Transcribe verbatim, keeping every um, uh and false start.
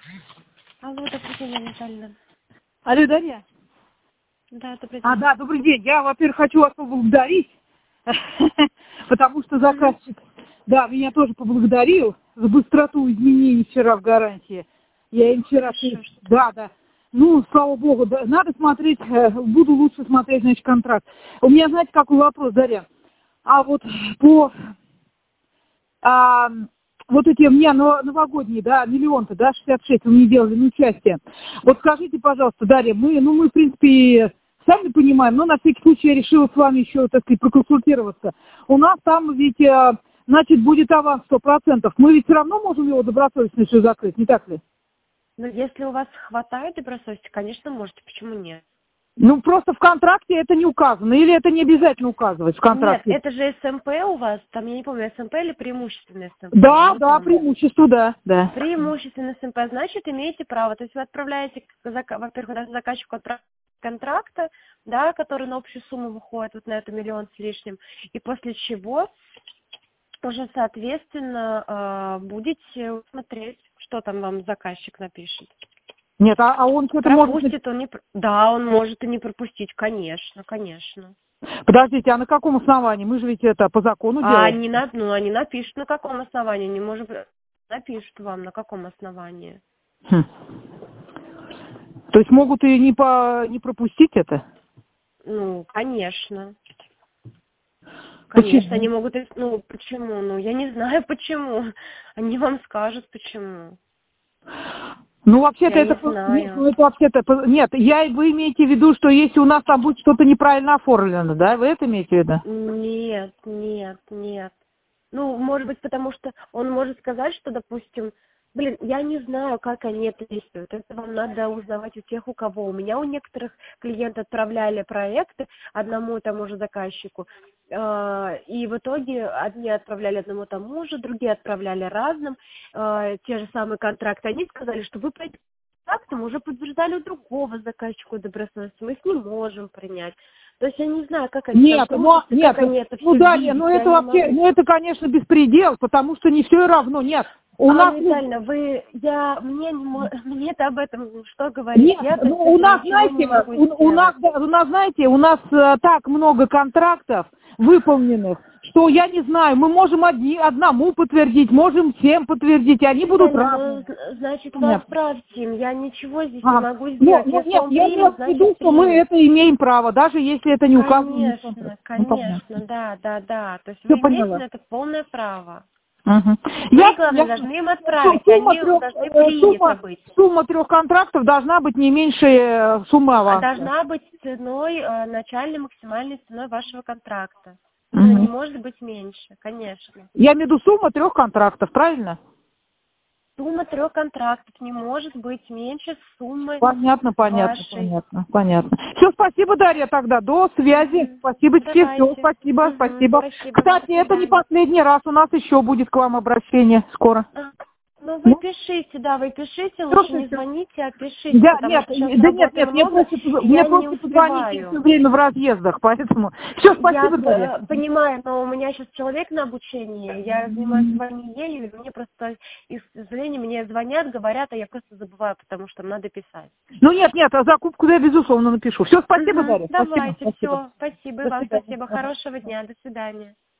Алло, добрый день, Анна Витальевна. Алло, Дарья. Да, добрый день. А, да, добрый день. Я, во-первых, хочу вас поблагодарить, потому что заказчик, да, меня тоже поблагодарил за быстроту изменений вчера в гарантии. Я им вчера... Хорошо, что- Да, да. Ну, слава богу, да, надо смотреть, э, буду лучше смотреть, значит, контракт. У меня, знаете, какой вопрос, Дарья? А вот по... а, вот эти у меня но- новогодние, да, миллион-то, да, шестьдесят шесть вы мне делали на участие. Вот скажите, пожалуйста, Дарья, мы, ну, мы, в принципе, сами понимаем, но на всякий случай я решила с вами еще, так сказать, проконсультироваться. У нас там ведь, э, значит, будет аванс сто процентов. Мы ведь все равно можем его добросовестно еще закрыть, не так ли? Ну, если у вас хватает добросовести, конечно, можете. Почему нет? Ну, просто в контракте это не указано, или это не обязательно указывать в Нет, контракте? это же СМП у вас, там, я не помню, СМП или преимущественный СМП? Я Да, не да, помню. преимущество, да, да. Преимущественный СМП, значит, имеете право. То есть вы отправляете, зака- во-первых, заказчику отправ- контракта, да, который на общую сумму выходит, вот на эту миллион с лишним, и после чего уже, соответственно, э, будете смотреть, что там вам заказчик напишет. Нет, а, а он что-то может... Пропустит он не... пр- Да, он может и не пропустить, конечно, конечно. Подождите, а на каком основании? Мы же ведь это по закону А делаем. они, на... ну, они напишут, на каком основании, не может быть, напишут вам, на каком основании. Хм. То есть могут и не, по... не пропустить это? Ну, конечно. Почему? Конечно, они могут... и- Ну, почему? Ну, я не знаю, почему. Они вам скажут, почему. Ну, вообще-то Я это... не Нет, знаю. ну, это вообще-то... по- Нет, я, вы имеете в виду, что если у нас там будет что-то неправильно оформлено, да? Вы это имеете в виду? Нет, нет, нет. Ну, может быть, потому что он может сказать, что, допустим, блин, я не знаю, как они это действуют. Это вам надо узнавать у тех, у кого. У меня у некоторых клиентов отправляли проекты одному и тому же заказчику. э, И в итоге одни отправляли одному и тому же, другие отправляли разным. э, Те же самые контракты. Они сказали, что вы по этим контрактам уже подтверждали у другого заказчику добросовестность. Мы их не можем принять. То есть я не знаю, как они там Нет, но, крутятся, нет, как они это ну все да, не, видят. ну Я это не вообще, могу. ну это, конечно, беспредел, потому что не все равно, нет. У нас, Анна ну, Витальевна, вы, я, мне, не мо- мне-то об этом что говорить? нет, Я-то ну, с у этим нас, ничего не знаете, могу у, у нас, сделать. да, у нас, знаете, у нас э, так много контрактов выполненных, что я не знаю, мы можем одни, одному подтвердить, можем всем подтвердить, и они будут Витальевна, ну, разные. з- значит, вы Нет. отправьте им. Я ничего здесь не А, могу ну, сделать. ну, Если нет, он я имел примет, в виду, значит, что мы примет. это имеем право, даже если это не указано ни в контракте. Конечно, Ну, понятно. конечно, да, да, да. То есть Все вы имеете поняла. на это полное право. Мгм. Вы, Ясно, главное, ясно. должны им Су- отправить. Сумма Они трех, должны э, приняты сумма, быть. сумма трех контрактов должна быть не меньше э, суммы А аванса. должна быть ценой, э, начальной максимальной ценой вашего контракта. Она не Мгм. может быть меньше, конечно. Я имею в виду сумма трех контрактов, правильно? Сумма трех контрактов не может быть меньше суммы Понятно, понятно, вашей. понятно, понятно. Все, спасибо, Дарья, тогда до связи. Мгм. Спасибо тебе, все, Давайте. спасибо, Мгм. спасибо. Спасибо вам, до Кстати, это не свидания. последний раз, у нас еще будет к вам обращение скоро. А, Ну, вы Ну, пишите, да, вы пишите, все, лучше все, не все. звоните, а пишите, Да, потому нет, что сейчас да нет, работы нет, мне много, просто, и мне я не просто позвоните все успеваю. время в разъездах, поэтому... Все, Я спасибо, Дарья. э, понимаю, но у меня сейчас человек на обучении, я занимаюсь с вами неделю, и мне просто, и, к сожалению, мне звонят, говорят, а я просто забываю, потому что надо писать. Ну нет, нет, а закупку я безусловно напишу. Все, спасибо, Угу, Дарья, спасибо, давайте, спасибо. все, спасибо, и До вам свидания. спасибо, Ага. хорошего дня, до свидания.